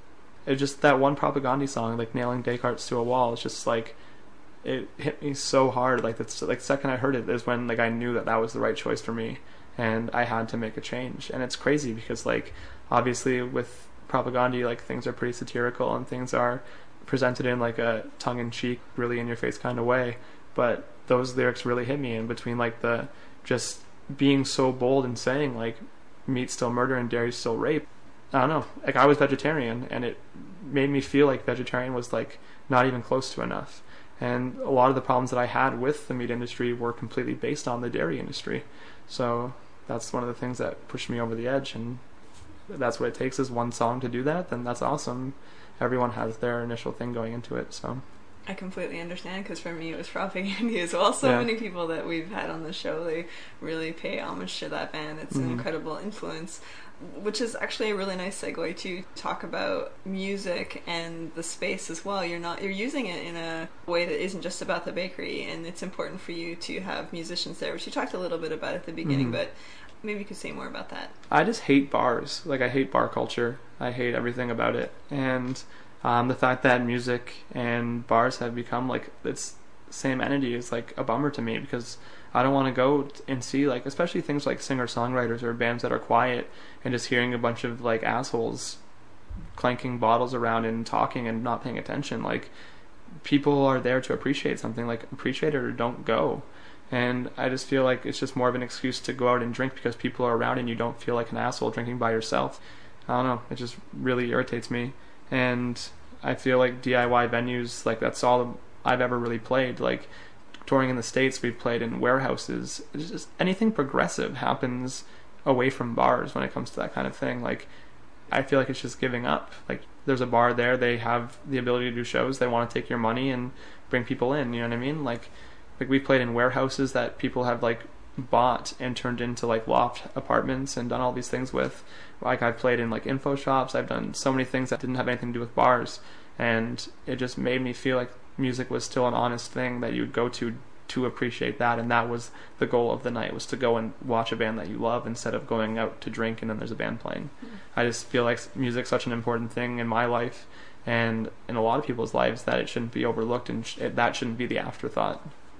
it just, that one Propagandhi song, like nailing Descartes to a wall, it's just like it hit me so hard. Like that's like the second I heard it is when like I knew that that was the right choice for me, and I had to make a change. And it's crazy because like obviously with Propagandhi, like things are pretty satirical and things are presented in like a tongue-in-cheek, really in-your-face kind of way, but those lyrics really hit me. And between like the just being so bold and saying like meat's still murder and dairy's still rape, I don't know, like I was vegetarian and it made me feel like vegetarian was like not even close to enough. And a lot of the problems that I had with the meat industry were completely based on the dairy industry. So that's one of the things that pushed me over the edge, and that's what it takes, is one song to do that. Then that's awesome. Everyone has their initial thing going into it, so I completely understand, because for me it was propaganda as well. So yeah. many people that we've had on the show, they really pay homage to that band. It's mm-hmm. an incredible influence, which is actually a really nice segue to talk about music and the space as well. You're not you're using it in a way that isn't just about the bakery, and it's important for you to have musicians there, which you talked a little bit about at the beginning, mm-hmm. but maybe you could say more about that. I just hate bars. Like, I hate bar culture. I hate everything about it. And um, the fact that music and bars have become, like, it's the same entity is, like, a bummer to me, because I don't want to go and see, like, especially things like singer-songwriters or bands that are quiet, and just hearing a bunch of, like, assholes clanking bottles around and talking and not paying attention. Like, people are there to appreciate something. Like, appreciate it or don't go. And I just feel like it's just more of an excuse to go out and drink because people are around and you don't feel like an asshole drinking by yourself. I don't know, it just really irritates me. And I feel like D I Y venues, like, that's all I've ever really played. Like, touring in the States, we've played in warehouses. It's just anything progressive happens away from bars when it comes to that kind of thing. Like, I feel like it's just giving up. Like, there's a bar there, they have the ability to do shows, they want to take your money and bring people in, you know what I mean? Like, Like we've played in warehouses that people have like bought and turned into like loft apartments and done all these things with. Like I've played in like info shops. I've done so many things that didn't have anything to do with bars, and it just made me feel like music was still an honest thing that you would go to to appreciate that. And that was the goal of the night, was to go and watch a band that you love instead of going out to drink and then there's a band playing. Mm-hmm. I just feel like music's such an important thing in my life and in a lot of people's lives that it shouldn't be overlooked, and sh- it, that shouldn't be the afterthought.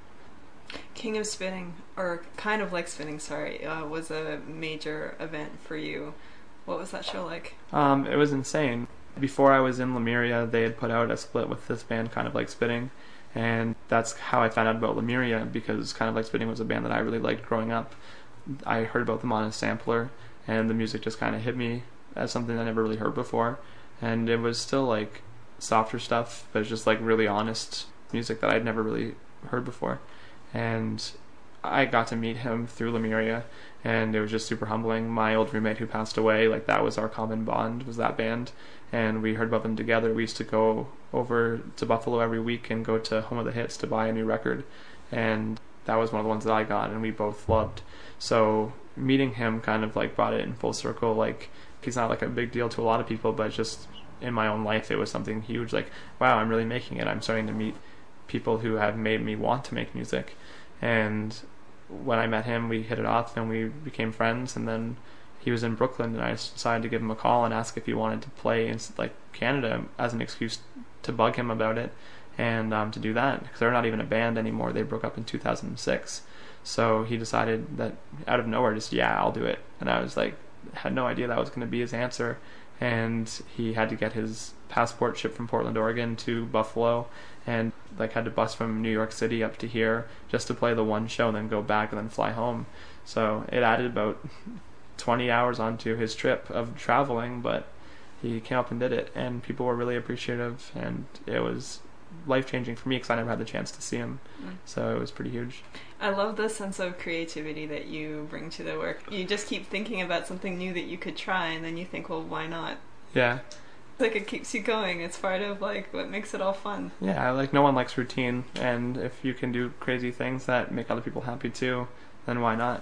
King of Spinning, or Kind of Like Spinning, sorry, uh, was a major event for you. What was that show like? Um, it was insane. Before I was in Lemuria, they had put out a split with this band, Kind of Like Spinning, and that's how I found out about Lemuria, because Kind of Like Spinning was a band that I really liked growing up. I heard about them on a sampler, and the music just kind of hit me as something I never really heard before, and it was still like softer stuff, but it's just like really honest music that I'd never really heard before. And I got to meet him through Lemuria, and it was just super humbling. My old roommate who passed away, like, that was our common bond, was that band, and we heard about them together. We used to go over to Buffalo every week and go to Home of the Hits to buy a new record, and that was one of the ones that I got and we both loved. So meeting him kind of like brought it in full circle. Like, he's not like a big deal to a lot of people, but just in my own life it was something huge. Like, wow, I'm really making it. I'm starting to meet people who have made me want to make music. And when I met him, we hit it off and we became friends. And then he was in Brooklyn, and I just decided to give him a call and ask if he wanted to play in like Canada as an excuse to bug him about it, and um, to do that, because they're not even a band anymore. They broke up in two thousand six. So he decided that out of nowhere, just, yeah, I'll do it. And I was like, had no idea that was going to be his answer. And he had to get his passport shipped from Portland, Oregon to Buffalo, and like had to bus from New York City up to here just to play the one show and then go back and then fly home. So it added about twenty hours onto his trip of traveling, but he came up and did it, and people were really appreciative, and it was life-changing for me because I never had the chance to see him. Mm. So it was pretty huge. I love the sense of creativity that you bring to the work. You just keep thinking about something new that you could try, and then you think, well, why not? Yeah. Like, it keeps you going. It's part of like what makes it all fun. Yeah, like no one likes routine, and if you can do crazy things that make other people happy too, then why not?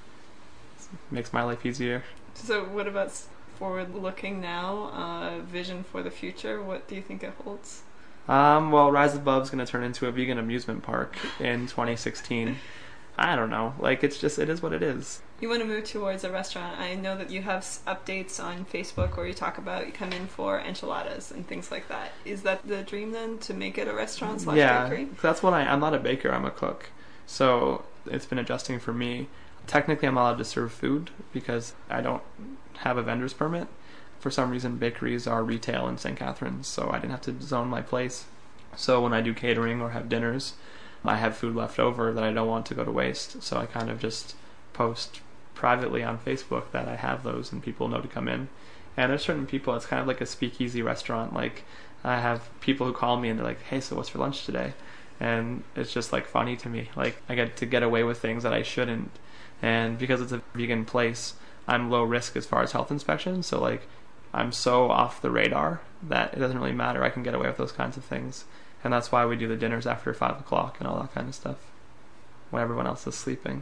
It makes my life easier. So what about forward looking now, uh, vision for the future? What do you think it holds? Um, well, Rise Above is going to turn into a vegan amusement park in twenty sixteen. I don't know. Like, it's just, it is what it is. You want to move towards a restaurant. I know that you have updates on Facebook where you talk about you come in for enchiladas and things like that. Is that the dream then, to make it a restaurant slash yeah, bakery? Yeah, that's what I, I'm not a baker, I'm a cook. So it's been adjusting for me. Technically, I'm not allowed to serve food because I don't have a vendor's permit. For some reason, bakeries are retail in Saint Catharines, so I didn't have to zone my place. So when I do catering or have dinners, I have food left over that I don't want to go to waste. So I kind of just post privately on Facebook that I have those and people know to come in. And there's certain people, it's kind of like a speakeasy restaurant. Like, I have people who call me and they're like, hey, so what's for lunch today? And it's just like funny to me. Like, I get to get away with things that I shouldn't. And because it's a vegan place, I'm low risk as far as health inspections. So like, I'm so off the radar that it doesn't really matter. I can get away with those kinds of things. And that's why we do the dinners after five o'clock and all that kind of stuff when everyone else is sleeping.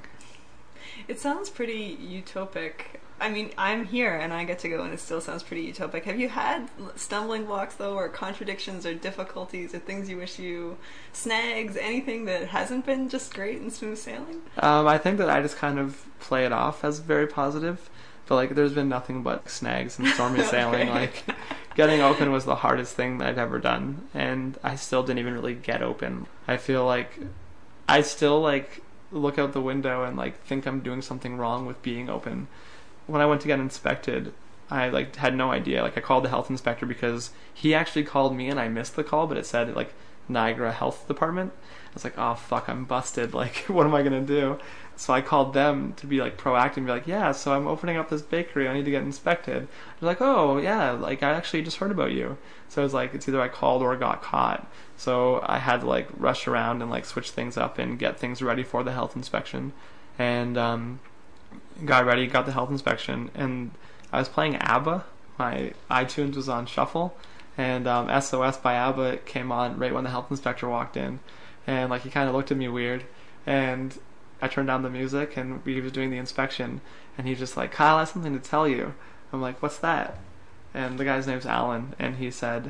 It sounds pretty utopic. I mean, I'm here and I get to go and it still sounds pretty utopic. Have you had stumbling blocks though, or contradictions or difficulties or things you wish you, snags, anything that hasn't been just great and smooth sailing? Um, I think that I just kind of play it off as very positive. But like, there's been nothing but snags and stormy sailing. Okay. Like, getting open was the hardest thing that I've ever done, and I still didn't even really get open. I feel like I still like look out the window and like think I'm doing something wrong with being open. When I went to get inspected, I like had no idea. Like, I called the health inspector because he actually called me and I missed the call, but it said like Niagara Health Department. I was like, oh fuck, I'm busted. Like, what am I gonna do? So I called them to be like proactive and be like, yeah, so I'm opening up this bakery, I need to get inspected. They're like, oh yeah, like I actually just heard about you. So it was like, it's either I called or got caught. So I had to like rush around and like switch things up and get things ready for the health inspection. And um, got ready, got the health inspection, and I was playing ABBA. My iTunes was on shuffle, and um, S O S by ABBA came on right when the health inspector walked in. And like, he kind of looked at me weird, and I turned down the music and we was doing the inspection, and he's just like, Kyle, I have something to tell you. I'm like, what's that? And the guy's name's Alan, and he said,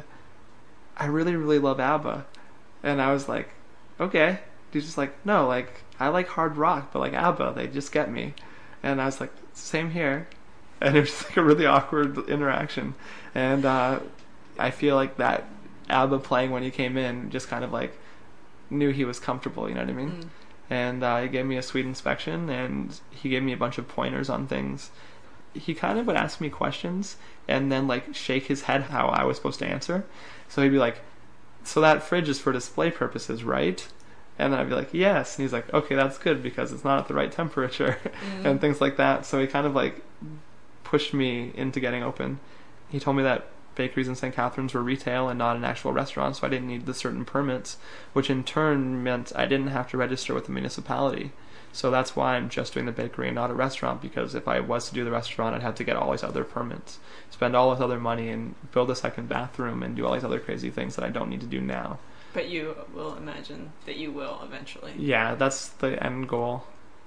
I really, really love ABBA. And I was like, okay. He's just like, no, like, I like hard rock, but like ABBA, they just get me. And I was like, same here. And it was just like a really awkward interaction. And uh, I feel like that ABBA playing when he came in just kind of like knew he was comfortable, you know what I mean? Mm. And uh, he gave me a sweet inspection, and he gave me a bunch of pointers on things. He kind of would ask me questions and then like shake his head how I was supposed to answer. So he'd be like, so that fridge is for display purposes, right? And then I'd be like, yes. And he's like, okay, that's good because it's not at the right temperature. Mm. And things like that. So he kind of like pushed me into getting open. He told me that bakeries in Saint Catharines were retail and not an actual restaurant, so I didn't need the certain permits, which in turn meant I didn't have to register with the municipality. So that's why I'm just doing the bakery and not a restaurant, because if I was to do the restaurant, I'd have to get all these other permits, spend all this other money, and build a second bathroom and do all these other crazy things that I don't need to do now. But you will imagine that you will eventually. Yeah, that's the end goal.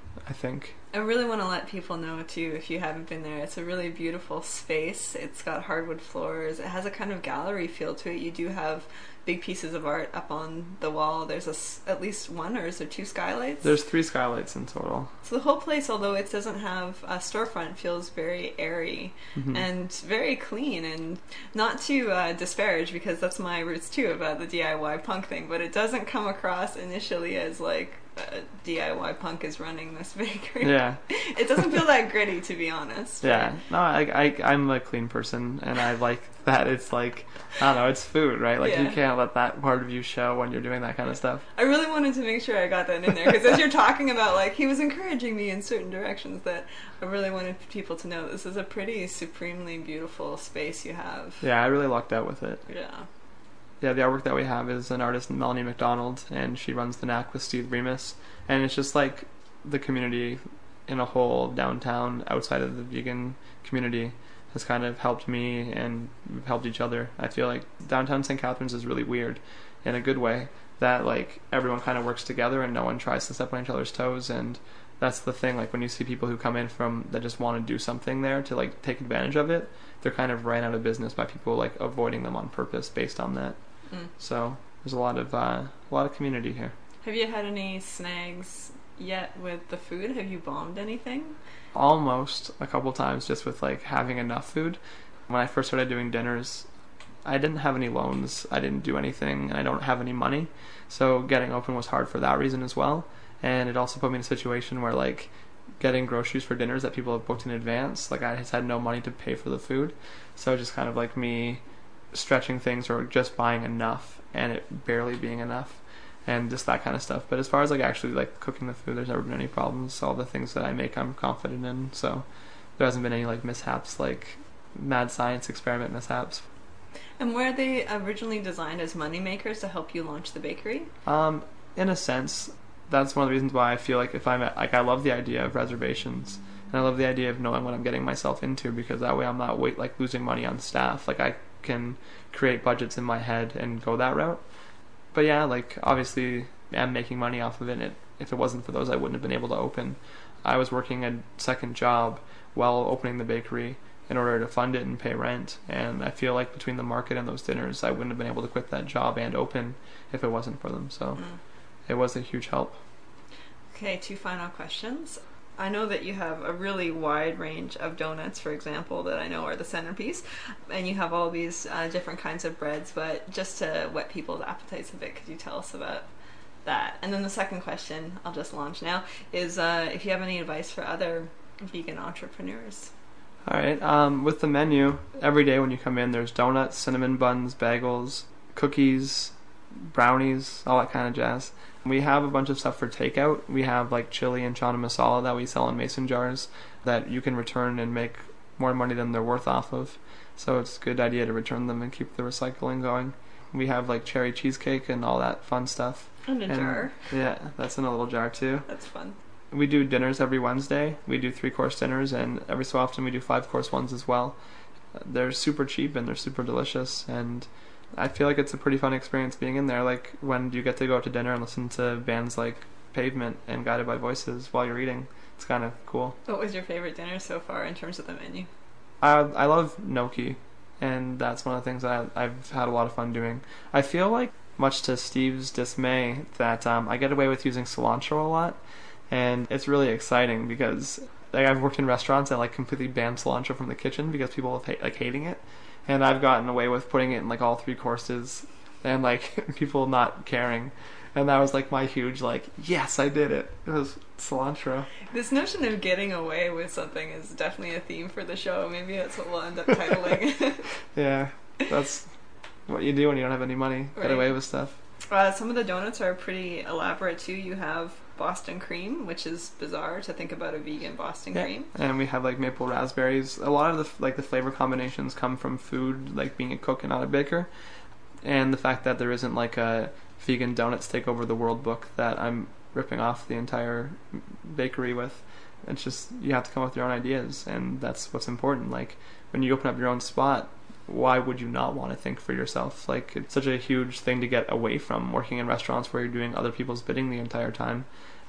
I think. I really want to let people know too, if you haven't been there, it's a really beautiful space. It's got hardwood floors. It has a kind of gallery feel to it. You do have big pieces of art up on the wall. There's a s at least one, or is there two skylights? There's three skylights in total. So the whole place, although it doesn't have a storefront, feels very airy Mm-hmm. and very clean. And not to uh, disparage, because that's my roots too about the D I Y punk thing, but it doesn't come across initially as like uh, D I Y punk is running this bakery. Yeah. It doesn't feel that gritty, to be honest. Yeah. No, I, I, I'm a clean person, and I like that it's like, I don't know, it's food, right? Like, Yeah. you can't let that part of you show when you're doing that kind of stuff. I really wanted to make sure I got that in there, because as you're talking about, like, he was encouraging me in certain directions, that I really wanted people to know this is a pretty supremely beautiful space you have. Yeah, I really lucked out with it. Yeah. Yeah, the artwork that we have is an artist, Melanie McDonald, and she runs the Knack with Steve Remus. And it's just like the community in a whole downtown, outside of the vegan community, has kind of helped me, and we've helped each other. I feel like downtown Saint Catharines is really weird in a good way, that like everyone kind of works together and no one tries to step on each other's toes. And that's the thing, like when you see people who come in from that just want to do something there to like take advantage of it, they're kind of ran out of business by people like avoiding them on purpose based on that. Mm. So there's a lot of uh, a lot of community here. Have you had any snags yet with the food? Have you bombed anything? Almost a couple times, just with like having enough food. When I first started doing dinners, I didn't have any loans, I didn't do anything, and I don't have any money, so getting open was hard for that reason as well. And it also put me in a situation where like getting groceries for dinners that people have booked in advance, like I just had no money to pay for the food, so just kind of like me stretching things or just buying enough and it barely being enough, and just that kind of stuff. But as far as like actually like cooking the food, there's never been any problems. All the things that I make, I'm confident in, so there hasn't been any like mishaps, like mad science experiment mishaps. And were they originally designed as money makers to help you launch the bakery? Um, in a sense, that's one of the reasons why I feel like if I'm at, like I love the idea of reservations, and I love the idea of knowing what I'm getting myself into, because that way I'm not wait like losing money on staff. Like I can create budgets in my head and go that route. But yeah, like obviously I'm making money off of it. it. If it wasn't for those, I wouldn't have been able to open. I was working a second job while opening the bakery in order to fund it and pay rent, and I feel like between the market and those dinners, I wouldn't have been able to quit that job and open if it wasn't for them. So Mm. it was a huge help. Okay, two final questions. I know that you have a really wide range of donuts, for example, that I know are the centerpiece, and you have all these uh, different kinds of breads, but just to whet people's appetites a bit, could you tell us about that? And then the second question, I'll just launch now, is uh, if you have any advice for other vegan entrepreneurs. Alright, um, with the menu, every day when you come in, there's donuts, cinnamon buns, bagels, cookies, brownies, all that kind of jazz. We have a bunch of stuff for takeout. We have like chili and chana masala that we sell in mason jars that you can return and make more money than they're worth off of. So it's a good idea to return them and keep the recycling going. We have like cherry cheesecake and all that fun stuff. And a And, jar. Yeah, that's in a little jar too. That's fun. We do dinners every Wednesday. We do three-course dinners, and every so often we do five-course ones as well. They're super cheap and they're super delicious, and I feel like it's a pretty fun experience being in there. Like when you get to go out to dinner and listen to bands like Pavement and Guided by Voices while you're eating, it's kind of cool. What was your favorite dinner so far in terms of the menu? I I love gnocchi, and that's one of the things that I, I've had a lot of fun doing. I feel like, much to Steve's dismay, that um, I get away with using cilantro a lot, and it's really exciting because like I've worked in restaurants that like completely ban cilantro from the kitchen because people have ha- like hating it, and I've gotten away with putting it in like all three courses and like people not caring, and that was like my huge like yes I did it. It was cilantro. This notion of getting away with something is definitely a theme for the show. Maybe that's what we'll end up titling. Yeah, that's what you do when you don't have any money. Get Right. away with stuff. Uh, some of the donuts are pretty elaborate too. You have Boston cream, which is bizarre to think about a vegan Boston Yeah. cream. And we have like maple raspberries. A lot of the like the flavor combinations come from food, like being a cook and not a baker, and the fact that there isn't like a vegan donuts take over the world book that I'm ripping off the entire bakery with. It's just you have to come up with your own ideas, and that's what's important. Like when you open up your own spot, why would you not want to think for yourself? Like it's such a huge thing to get away from working in restaurants where you're doing other people's bidding the entire time.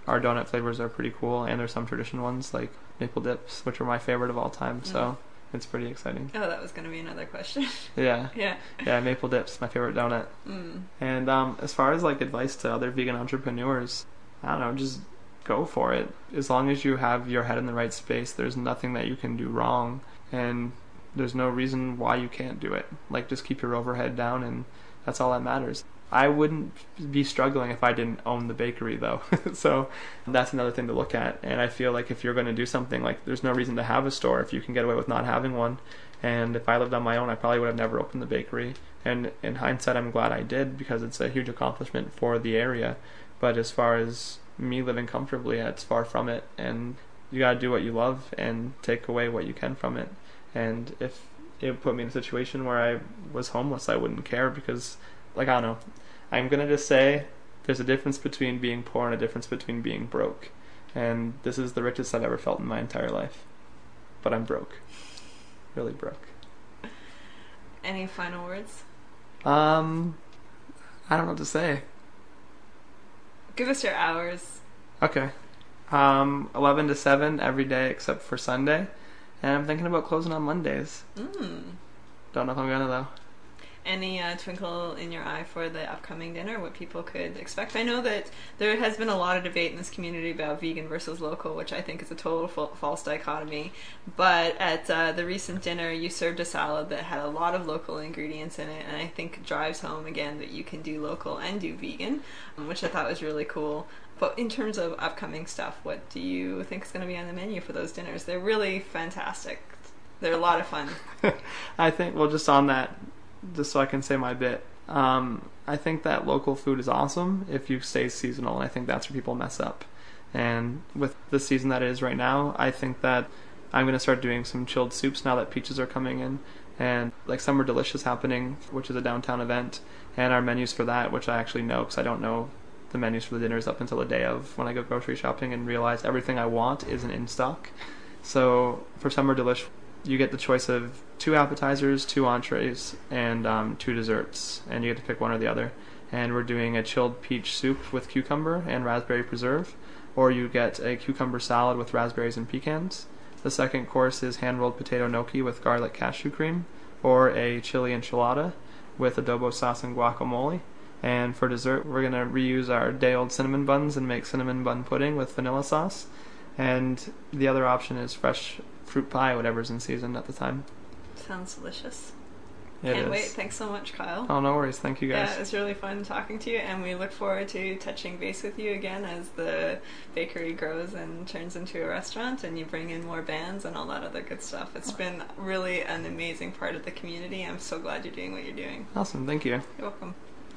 our donut flavors are pretty cool, and there's some tradition ones like maple dips, which are my favorite of all time. So Mm. it's pretty exciting. Oh, that was going to be another question. Yeah, Yeah. yeah, maple dips, my favorite donut. Mm. And um, as far as like advice to other vegan entrepreneurs, I don't know, just go for it. As long as you have your head in the right space, there's nothing that you can do wrong, and there's no reason why you can't do it. Like, just keep your overhead down, and that's all that matters. I wouldn't be struggling if I didn't own the bakery, though. So that's another thing to look at. And I feel like if you're going to do something, like, there's no reason to have a store if you can get away with not having one. And if I lived on my own, I probably would have never opened the bakery. And in hindsight, I'm glad I did, because it's a huge accomplishment for the area. But as far as me living comfortably, it's far from it. And you got to do what you love and take away what you can from it. And if it put me in a situation where I was homeless, I wouldn't care, because, like, I don't know. I'm going to just say there's a difference between being poor and a difference between being broke. And this is the richest I've ever felt in my entire life. But I'm broke. Really broke. Any final words? Um, I don't know what to say. Give us your hours. Okay. Um, eleven to seven every day except for Sunday. And I'm thinking about closing on Mondays. Mm. Don't know if I'm gonna, though. Any uh, twinkle in your eye for the upcoming dinner, what people could expect? I know that there has been a lot of debate in this community about vegan versus local, which I think is a total fa- false dichotomy. But at uh, the recent dinner, you served a salad that had a lot of local ingredients in it, and I think drives home again that you can do local and do vegan, um, which I thought was really cool. But in terms of upcoming stuff, what do you think is going to be on the menu for those dinners? They're really fantastic. They're a lot of fun. I think, well, just on that, just so I can say my bit, um, I think that local food is awesome if you stay seasonal, and I think that's where people mess up. And with the season that it is right now, I think that I'm going to start doing some chilled soups now that peaches are coming in, and like Summer Delicious happening, which is a downtown event, and our menus for that, which I actually know because I don't know the menus for the dinners up until the day of when I go grocery shopping and realize everything I want isn't in stock. So for Summer Delish, you get the choice of two appetizers, two entrees, and um, two desserts, and you get to pick one or the other. And we're doing a chilled peach soup with cucumber and raspberry preserve, or you get a cucumber salad with raspberries and pecans. The second course is hand-rolled potato gnocchi with garlic cashew cream, or a chili enchilada with adobo sauce and guacamole. And for dessert, we're going to reuse our day-old cinnamon buns and make cinnamon bun pudding with vanilla sauce. And the other option is fresh fruit pie, whatever's in season at the time. Sounds delicious. It Can't is. wait. Thanks so much, Kyle. Oh, no worries. Thank you, guys. Yeah, it was really fun talking to you, and we look forward to touching base with you again as the bakery grows and turns into a restaurant, and you bring in more bands and all that other good stuff. It's been really an amazing part of the community. I'm so glad you're doing what you're doing. Awesome. Thank you. You're welcome.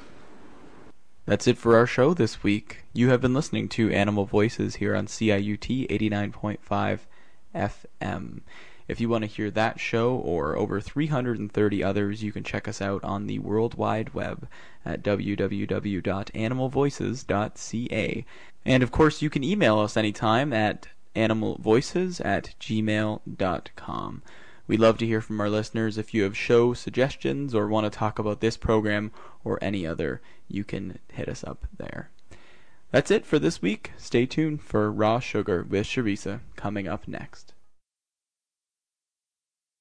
That's it for our show this week. You have been listening to Animal Voices here on C I U T eighty-nine point five F M. If you want to hear that show or over three hundred thirty others, you can check us out on the World Wide Web at w w w dot animal voices dot c a. And of course, you can email us anytime at animalvoices at gmail dot com. We'd love to hear from our listeners. If you have show suggestions or want to talk about this program or any other, you can hit us up there. That's it for this week. Stay tuned for Raw Sugar with Sharisa coming up next.